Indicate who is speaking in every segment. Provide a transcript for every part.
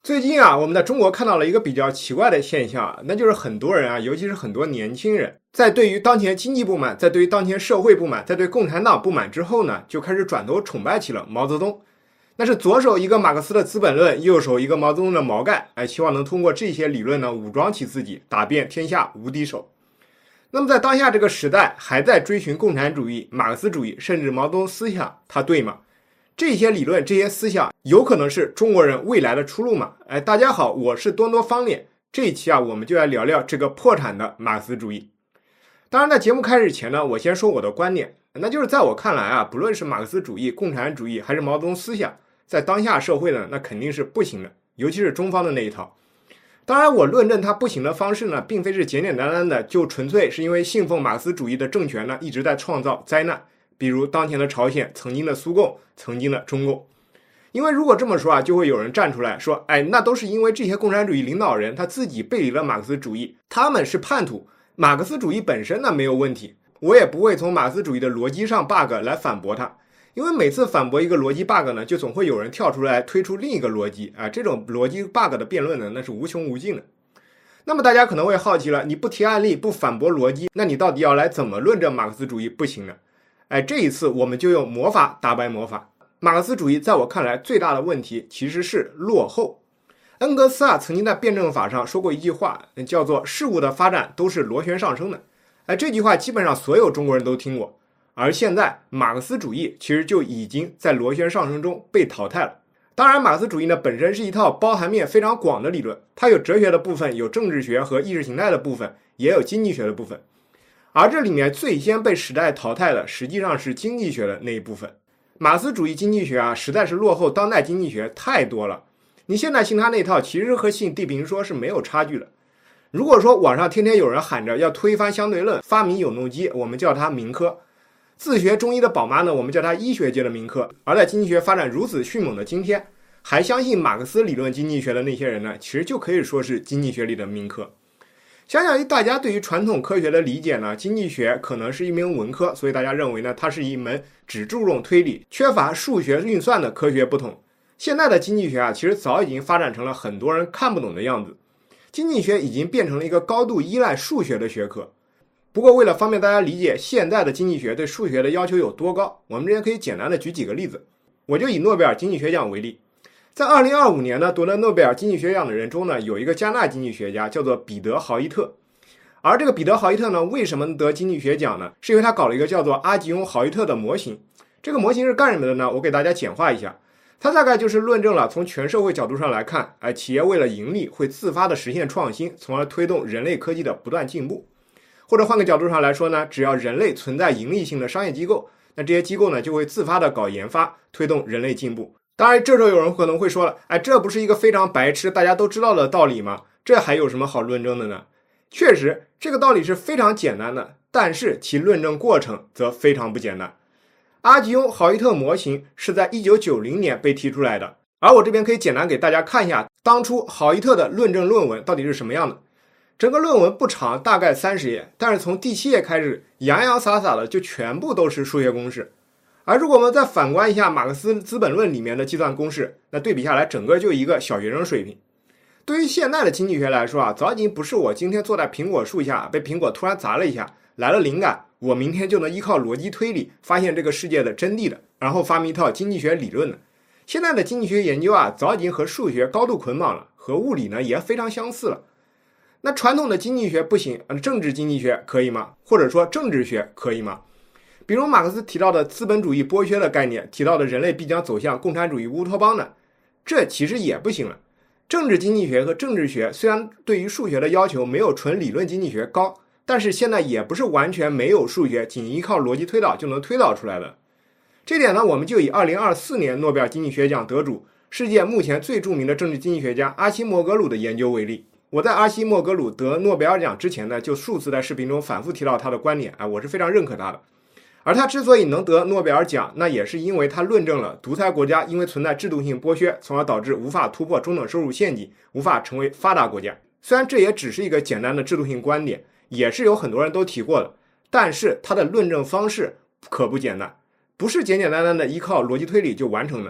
Speaker 1: 最近啊，我们在中国看到了一个比较奇怪的现象，那就是很多人啊，尤其是很多年轻人，在对于当前经济不满，在对于当前社会不满，在对共产党不满之后呢，就开始转头崇拜起了毛泽东。那是左手一个马克思的《资本论》，右手一个毛泽东的毛概，希望能通过这些理论呢，武装起自己，打遍天下无敌手。那么在当下这个时代，还在追寻共产主义、马克思主义，甚至毛泽东思想，它对吗？这些理论、这些思想有可能是中国人未来的出路吗？大家好，我是多多方脸。这一期啊，我们就来聊聊这个破产的马克思主义。当然，在节目开始前呢，我先说我的观点，那就是在我看来啊，不论是马克思主义、共产主义还是毛泽东思想，在当下社会呢，那肯定是不行的，尤其是中方的那一套。当然，我论证它不行的方式呢，并非是简简单单的就纯粹是因为信奉马克思主义的政权呢一直在创造灾难。比如当前的朝鲜，曾经的苏共，曾经的中共。因为如果这么说啊，就会有人站出来说，那都是因为这些共产主义领导人他自己背离了马克思主义，他们是叛徒，马克思主义本身呢没有问题。我也不会从马克思主义的逻辑上 bug 来反驳他，因为每次反驳一个逻辑 bug 呢，就总会有人跳出来推出另一个逻辑啊，这种逻辑 bug 的辩论呢，那是无穷无尽的。那么大家可能会好奇了，你不提案例，不反驳逻辑，那你到底要来怎么论证马克思主义不行呢？这一次我们就用魔法打败魔法。马克思主义在我看来最大的问题其实是落后。恩格斯啊曾经在辩证法上说过一句话，叫做事物的发展都是螺旋上升的。这句话基本上所有中国人都听过。而现在马克思主义其实就已经在螺旋上升中被淘汰了。当然马克思主义呢本身是一套包含面非常广的理论，它有哲学的部分，有政治学和意识形态的部分，也有经济学的部分。而这里面最先被时代淘汰的实际上是经济学的那一部分。马克思主义经济学啊，实在是落后当代经济学太多了。你现在信他那套，其实和信地平说是没有差距的。如果说网上天天有人喊着要推翻相对论，发明永动机，我们叫它民科；自学中医的宝妈呢，我们叫它医学界的民科。而在经济学发展如此迅猛的今天，还相信马克思理论经济学的那些人呢，其实就可以说是经济学里的民科。相较于大家对于传统科学的理解呢，经济学可能是一门文科，所以大家认为呢，它是一门只注重推理、缺乏数学运算的科学不同。现在的经济学啊，其实早已经发展成了很多人看不懂的样子。经济学已经变成了一个高度依赖数学的学科。不过为了方便大家理解现在的经济学对数学的要求有多高，我们这边可以简单的举几个例子。我就以诺贝尔经济学奖为例。在2025年呢，夺得诺贝尔经济学奖的人中呢，有一个加纳经济学家叫做彼得·豪伊特。而这个彼得·豪伊特呢，为什么得经济学奖呢？是因为他搞了一个叫做阿吉翁·豪伊特的模型。这个模型是干什么的呢？我给大家简化一下。它大概就是论证了从全社会角度上来看，企业为了盈利会自发的实现创新，从而推动人类科技的不断进步。或者换个角度上来说呢，只要人类存在盈利性的商业机构，那这些机构呢就会自发的搞研发，推动人类进步。当然这时候有人可能会说了，这不是一个非常白痴大家都知道的道理吗？这还有什么好论证的呢？确实这个道理是非常简单的，但是其论证过程则非常不简单。阿吉翁·豪伊特模型是在1990年被提出来的，而我这边可以简单给大家看一下当初豪伊特的论证论文到底是什么样的。整个论文不长，大概30页，但是从第7页开始洋洋洒洒的就全部都是数学公式。而如果我们再反观一下马克思《资本论》里面的计算公式，那对比下来整个就一个小学生水平。对于现在的经济学来说啊，早已经不是我今天坐在苹果树下被苹果突然砸了一下来了灵感，我明天就能依靠逻辑推理发现这个世界的真谛的，然后发明一套经济学理论的。现在的经济学研究啊，早已经和数学高度捆绑了，和物理呢也非常相似了。那传统的经济学不行，政治经济学可以吗？或者说政治学可以吗？比如马克思提到的资本主义剥削的概念，提到的人类必将走向共产主义乌托邦呢，这其实也不行了。政治经济学和政治学虽然对于数学的要求没有纯理论经济学高，但是现在也不是完全没有数学，仅依靠逻辑推导就能推导出来的。这点呢，我们就以2024年诺贝尔经济学奖得主、世界目前最著名的政治经济学家阿西莫格鲁的研究为例。我在阿西莫格鲁得诺贝尔奖之前呢，就数次在视频中反复提到他的观点，我是非常认可他的。而他之所以能得诺贝尔奖，那也是因为他论证了独裁国家因为存在制度性剥削，从而导致无法突破中等收入陷阱，无法成为发达国家。虽然这也只是一个简单的制度性观点，也是有很多人都提过的，但是他的论证方式可不简单，不是简简单单的依靠逻辑推理就完成的。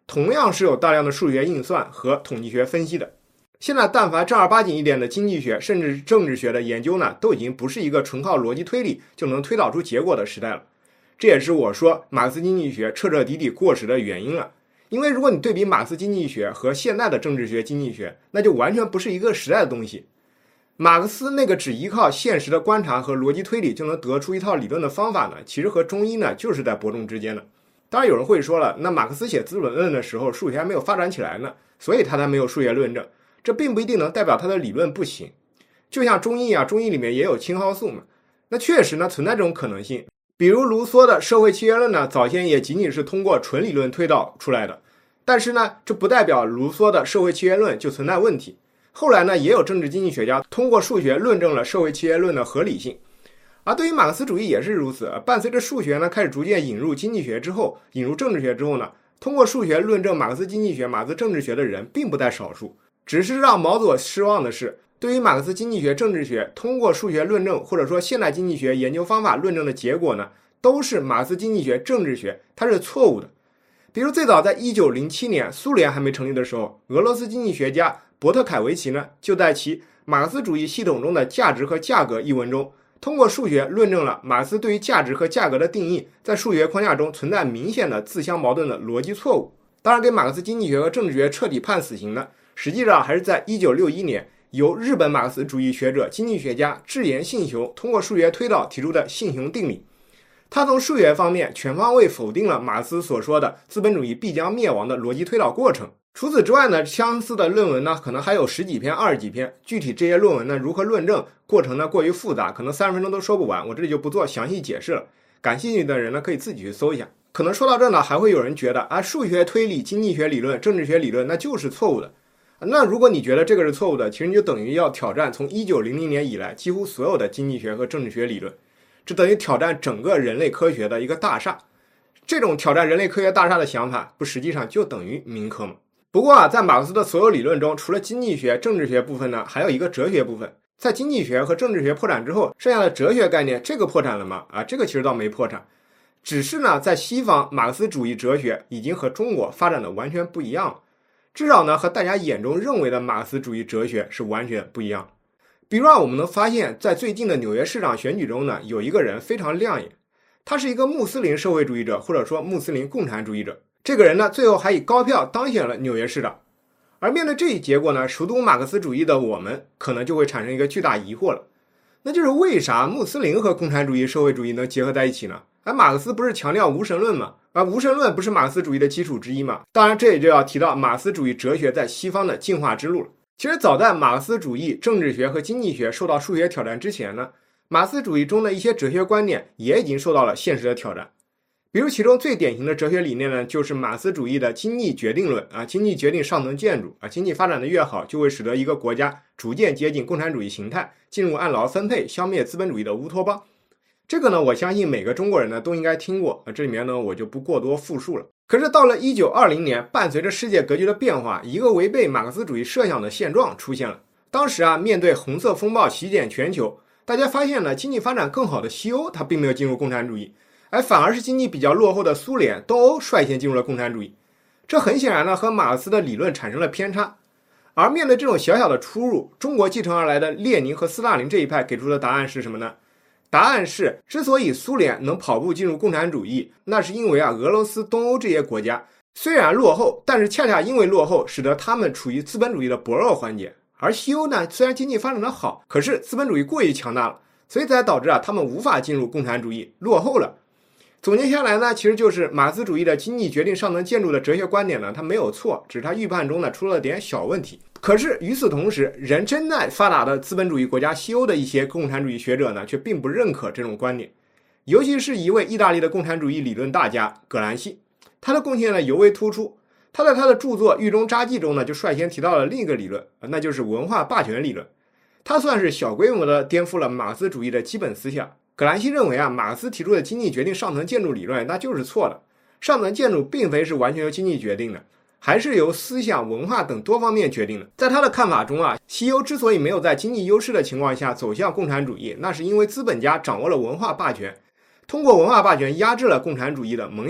Speaker 1: 同样是有大量的数学运算和统计学分析的。现在但凡正儿八经一点的经济学甚至是政治学的研究呢，都已经不是一个纯靠逻辑推理就能推导出结果的时代了。这也是我说马克思经济学彻彻底底过时的原因了。因为如果你对比马克思经济学和现代的政治学经济学，那就完全不是一个时代的东西。马克思那个只依靠现实的观察和逻辑推理就能得出一套理论的方法呢，其实和中医呢就是在伯仲之间的。当然有人会说了，那马克思写《资本论》的时候数学还没有发展起来呢，所以他才没有数学论证，这并不一定能代表他的理论不行。就像中医啊，中医里面也有青蒿素嘛，那确实呢存在这种可能性。比如卢梭的社会契约论呢，早先也仅仅是通过纯理论推导出来的，但是呢这不代表卢梭的社会契约论就存在问题。后来呢也有政治经济学家通过数学论证了社会契约论的合理性。而对于马克思主义也是如此，伴随着数学呢开始逐渐引入经济学之后，引入政治学之后呢，通过数学论证马克思经济学、马克思政治学的人并不在少数。只是让毛左失望的是，对于马克思经济学、政治学通过数学论证或者说现代经济学研究方法论证的结果呢，都是马克思经济学、政治学它是错误的。比如最早在1907年苏联还没成立的时候，俄罗斯经济学家伯特凯维奇呢就在其马克思主义系统中的价值和价格一文中，通过数学论证了马克思对于价值和价格的定义在数学框架中存在明显的自相矛盾的逻辑错误。当然给马克思经济学和政治学彻底判死刑的，实际上还是在1961年由日本马克思主义学者、经济学家志岩信雄通过数学推导提出的信雄定理。他从数学方面全方位否定了马克思所说的资本主义必将灭亡的逻辑推导过程。除此之外呢，相似的论文呢可能还有10几篇、20几篇，具体这些论文呢如何论证，过程呢过于复杂，可能30分钟都说不完，我这里就不做详细解释了。感兴趣的人呢可以自己去搜一下。可能说到这呢，还会有人觉得啊，数学推理、经济学理论、政治学理论那就是错误的。那如果你觉得这个是错误的，其实你就等于要挑战从1900年以来几乎所有的经济学和政治学理论，这等于挑战整个人类科学的一个大厦。这种挑战人类科学大厦的想法，不实际上就等于民科吗？不过啊，在马克思的所有理论中，除了经济学、政治学部分呢，还有一个哲学部分。在经济学和政治学破产之后，剩下的哲学概念，这个破产了吗？这个其实倒没破产，只是呢，在西方马克思主义哲学已经和中国发展的完全不一样了。至少呢，和大家眼中认为的马克思主义哲学是完全不一样的。比如我们能发现，在最近的纽约市长选举中呢，有一个人非常亮眼，他是一个穆斯林社会主义者，或者说穆斯林共产主义者。这个人呢，最后还以高票当选了纽约市长。而面对这一结果呢，熟读马克思主义的我们可能就会产生一个巨大疑惑了，那就是为啥穆斯林和共产主义、社会主义能结合在一起呢？马克思不是强调无神论吗？无神论不是马克思主义的基础之一吗？当然，这也就要提到马克思主义哲学在西方的进化之路了。其实早在马克思主义、政治学和经济学受到数学挑战之前呢，马克思主义中的一些哲学观念也已经受到了现实的挑战。比如其中最典型的哲学理念呢，就是马克思主义的经济决定论经济决定上层建筑经济发展的越好，就会使得一个国家逐渐接近共产主义形态，进入按劳分配、消灭资本主义的乌托邦。这个呢，我相信每个中国人呢都应该听过，这里面呢我就不过多复述了。可是到了1920年，伴随着世界格局的变化，一个违背马克思主义设想的现状出现了。当时面对红色风暴席卷全球，大家发现呢，经济发展更好的西欧它并没有进入共产主义，反而是经济比较落后的苏联、东欧率先进入了共产主义。这很显然呢，和马克思的理论产生了偏差。而面对这种小小的出入，中国继承而来的列宁和斯大林这一派给出的答案是什么呢？答案是，之所以苏联能跑步进入共产主义，那是因为俄罗斯、东欧这些国家虽然落后，但是恰恰因为落后，使得他们处于资本主义的薄弱环节。而西欧呢，虽然经济发展的好，可是资本主义过于强大了，所以才导致他们无法进入共产主义，落后了。总结下来呢，其实就是马克思主义的经济决定上层建筑的哲学观点呢，它没有错，只是它预判中呢出了点小问题。可是与此同时，人真在发达的资本主义国家西欧的一些共产主义学者呢，却并不认可这种观点。尤其是一位意大利的共产主义理论大家葛兰西，他的贡献呢尤为突出。他在他的著作《狱中札记》中呢，就率先提到了另一个理论，那就是文化霸权理论。他算是小规模的颠覆了马克思主义的基本思想。葛兰西认为马克思提出的经济决定上层建筑理论那就是错的，上层建筑并非是完全由经济决定的，还是由思想、文化等多方面决定的。在他的看法中西欧之所以没有在经济优势的情况下走向共产主义，那是因为资本家掌握了文化霸权，通过文化霸权压制了共产主义的萌芽。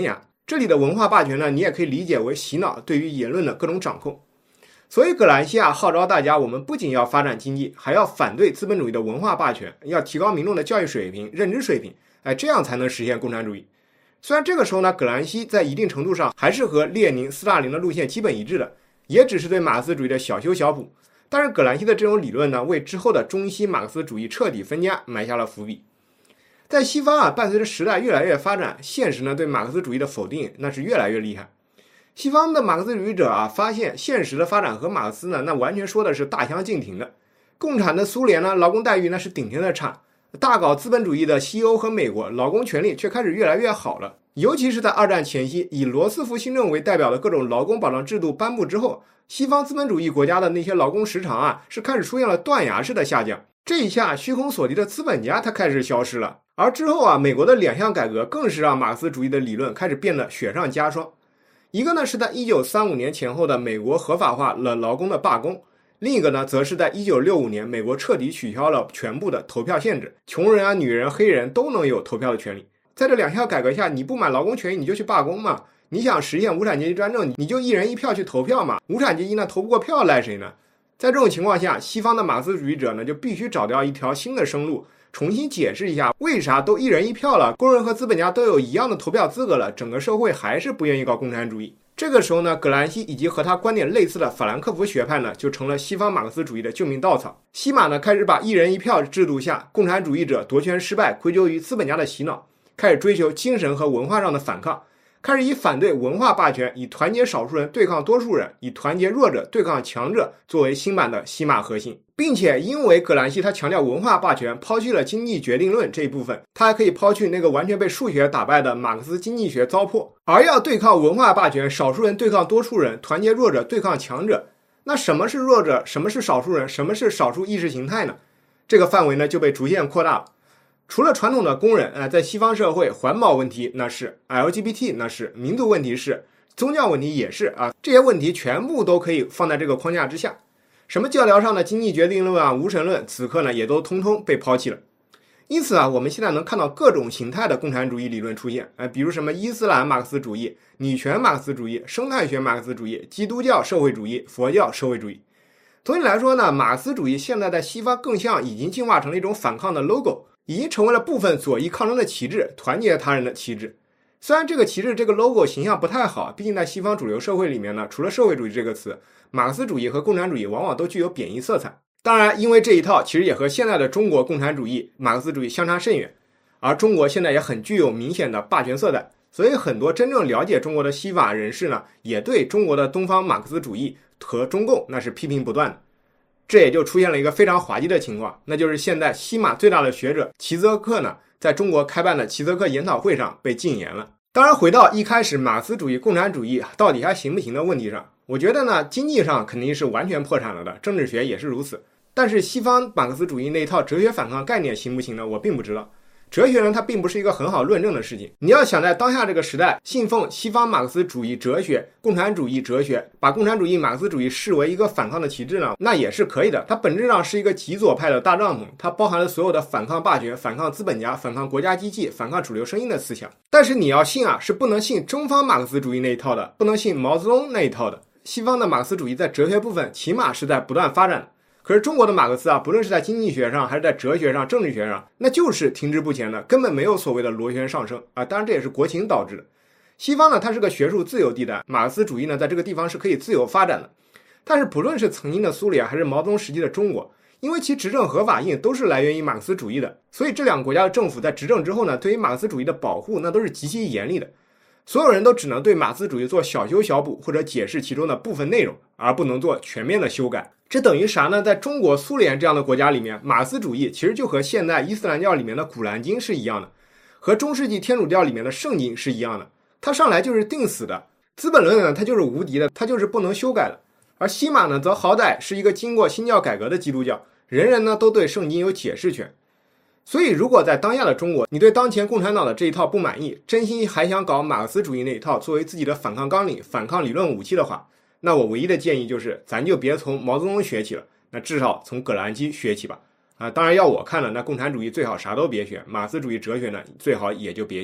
Speaker 1: 这里的文化霸权呢，你也可以理解为洗脑对于言论的各种掌控。所以葛兰西号召大家，我们不仅要发展经济，还要反对资本主义的文化霸权，要提高民众的教育水平、认知水平，这样才能实现共产主义。虽然这个时候呢，葛兰西在一定程度上还是和列宁、斯大林的路线基本一致的，也只是对马克思主义的小修小补。但是葛兰西的这种理论呢，为之后的中西马克思主义彻底分家埋下了伏笔。在西方伴随着时代越来越发展，现实呢对马克思主义的否定那是越来越厉害。西方的马克思主义者发现现实的发展和马克思呢，那完全说的是大相径庭的。共产的苏联呢，劳工待遇那是顶天的差；大搞资本主义的西欧和美国，劳工权利却开始越来越好了。尤其是在二战前夕，以罗斯福新政为代表的各种劳工保障制度颁布之后，西方资本主义国家的那些劳工时长是开始出现了断崖式的下降。这一下虚空所及的资本家它开始消失了。而之后美国的两项改革更是让马克思主义的理论开始变得雪上加霜。一个呢是在1935年前后的美国合法化了劳工的罢工，另一个呢则是在1965年美国彻底取消了全部的投票限制，穷人女人、黑人都能有投票的权利。在这两项改革下，你不满劳工权益你就去罢工嘛，你想实现无产阶级专政你就一人一票去投票嘛，无产阶级呢投不过票赖谁呢？在这种情况下，西方的马克思主义者呢就必须找到一条新的生路，重新解释一下为啥都一人一票了，工人和资本家都有一样的投票资格了，整个社会还是不愿意搞共产主义。这个时候呢，葛兰西以及和他观点类似的法兰克福学派呢，就成了西方马克思主义的救命稻草。西马呢开始把一人一票制度下共产主义者夺权失败归咎于资本家的洗脑，开始追求精神和文化上的反抗，开始以反对文化霸权，以团结少数人对抗多数人，以团结弱者对抗强者作为新版的西马核心。并且因为葛兰西他强调文化霸权，抛弃了经济决定论这一部分，他还可以抛去那个完全被数学打败的马克思经济学糟粕，而要对抗文化霸权，少数人对抗多数人，团结弱者对抗强者。那什么是弱者？什么是少数人？什么是少数意识形态呢？这个范围呢就被逐渐扩大了。除了传统的工人在西方社会，环保问题那是， LGBT 那是，民族问题是，宗教问题也是这些问题全部都可以放在这个框架之下。什么教条上的经济决定论无神论，此刻呢也都通通被抛弃了。因此我们现在能看到各种形态的共产主义理论出现，比如什么伊斯兰马克思主义、女权马克思主义、生态学马克思主义、基督教社会主义、佛教社会主义。总体来说呢，马克思主义现在在西方更像已经进化成了一种反抗的 logo， 已经成为了部分左翼抗争的旗帜，团结他人的旗帜。虽然这个旗帜这个 logo 形象不太好，毕竟在西方主流社会里面呢，除了社会主义这个词，马克思主义和共产主义往往都具有贬义色彩。当然因为这一套其实也和现在的中国共产主义、马克思主义相差甚远，而中国现在也很具有明显的霸权色彩，所以很多真正了解中国的西法人士呢，也对中国的东方马克思主义和中共那是批评不断的。这也就出现了一个非常滑稽的情况，那就是现在西马最大的学者齐泽克呢，在中国开办的齐泽克研讨会上被禁言了。当然回到一开始马克思主义、共产主义到底还行不行的问题上，我觉得呢，经济上肯定是完全破产了的，政治学也是如此。但是西方马克思主义那一套哲学反抗概念行不行呢？我并不知道。哲学呢，它并不是一个很好论证的事情。你要想在当下这个时代信奉西方马克思主义哲学、共产主义哲学，把共产主义、马克思主义视为一个反抗的旗帜呢，那也是可以的。它本质上是一个极左派的大帐篷，它包含了所有的反抗霸权、反抗资本家、反抗国家机器、反抗主流声音的思想。但是你要信是不能信中方马克思主义那一套的，不能信毛泽东那一套的。西方的马克思主义在哲学部分起码是在不断发展的。可是中国的马克思不论是在经济学上还是在哲学上、政治学上，那就是停滞不前的，根本没有所谓的螺旋上升当然这也是国情导致的。西方呢，它是个学术自由地带，马克思主义呢，在这个地方是可以自由发展的。但是不论是曾经的苏联还是毛泽东时期的中国，因为其执政合法性都是来源于马克思主义的，所以这两个国家的政府在执政之后呢，对于马克思主义的保护那都是极其严厉的。所有人都只能对马克思主义做小修小补或者解释其中的部分内容，而不能做全面的修改。这等于啥呢？在中国、苏联这样的国家里面，马克思主义其实就和现代伊斯兰教里面的古兰经是一样的，和中世纪天主教里面的圣经是一样的，它上来就是定死的。资本论呢，它就是无敌的，它就是不能修改的。而西马呢，则好歹是一个经过新教改革的基督教，人人呢都对圣经有解释权。所以如果在当下的中国，你对当前共产党的这一套不满意，真心还想搞马克思主义那一套作为自己的反抗纲领、反抗理论武器的话，那我唯一的建议就是咱就别从毛泽东学起了，那至少从葛兰基学起吧。当然要我看了，那共产主义最好啥都别学，马克思主义哲学呢最好也就别信。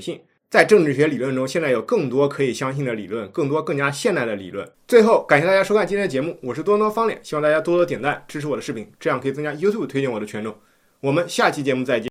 Speaker 1: 在政治学理论中，现在有更多可以相信的理论，更多更加现代的理论。最后，感谢大家收看今天的节目，我是多多方脸，希望大家多多点赞支持我的视频，这样可以增加 YouTube 推荐我的权重。我们下期节目再见。